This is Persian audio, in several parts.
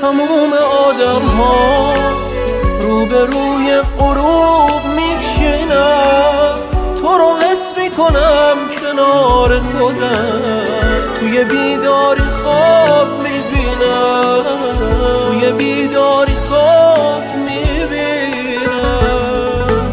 تموم آدم ها روبروی غروب میشینم، تو رو حس میکنم کنار خودم، توی بیداری خواب میبینم، توی بیداری خواب میبینم.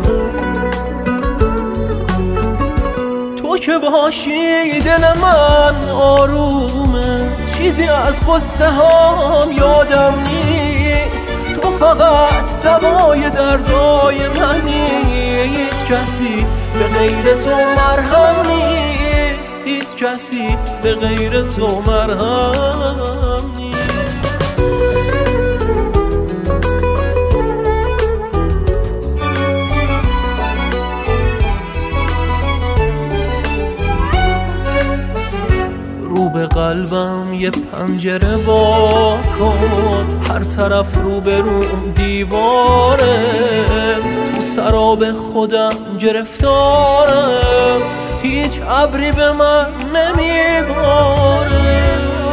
تو که باشی دل من آرومه، چیزی از قصه هام یادم نیست، تو فقط دوای دردای منی، هیچ کسی به غیر تو مرهم نیست، هیچ کسی به غیر تو مرهم نیست. رو به قلبم یه پنجره وا کن، هر طرف رو به روم دیواره، تو سراب خودم گرفتارم، هیچ ابری به من نمیباره.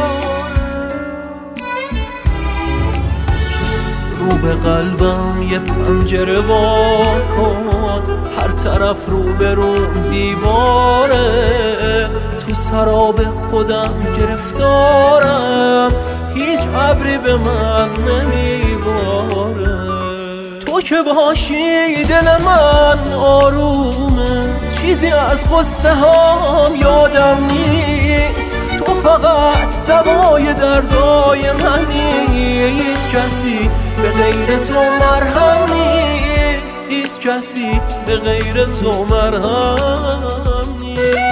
رو به قلبم یه پنجره وا کن، هر طرف رو به روم دیواره، تو سراب خودم گرفتارم، هیچ ابری به من نمیباره. تو که باشی دل من آرومه، چیزی از قصه هام یادم نیست، تو فقط دوای دردای منی، هیچ کسی به غیر تو مرهم نیست، هیچ کسی به غیر تو مرهم نیست.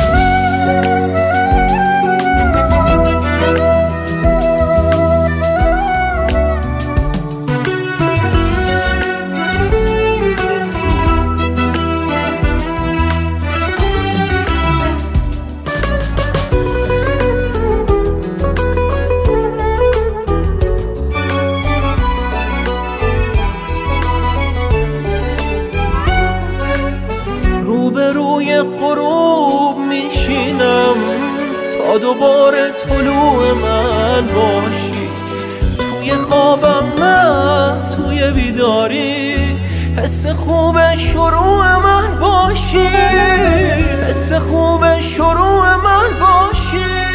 روبروی غروب میشینم تا دوباره طلوع من باشی، توی خوابم نه توی بیداری، حس خوب شروع من باشی، حس خوب شروع من باشی.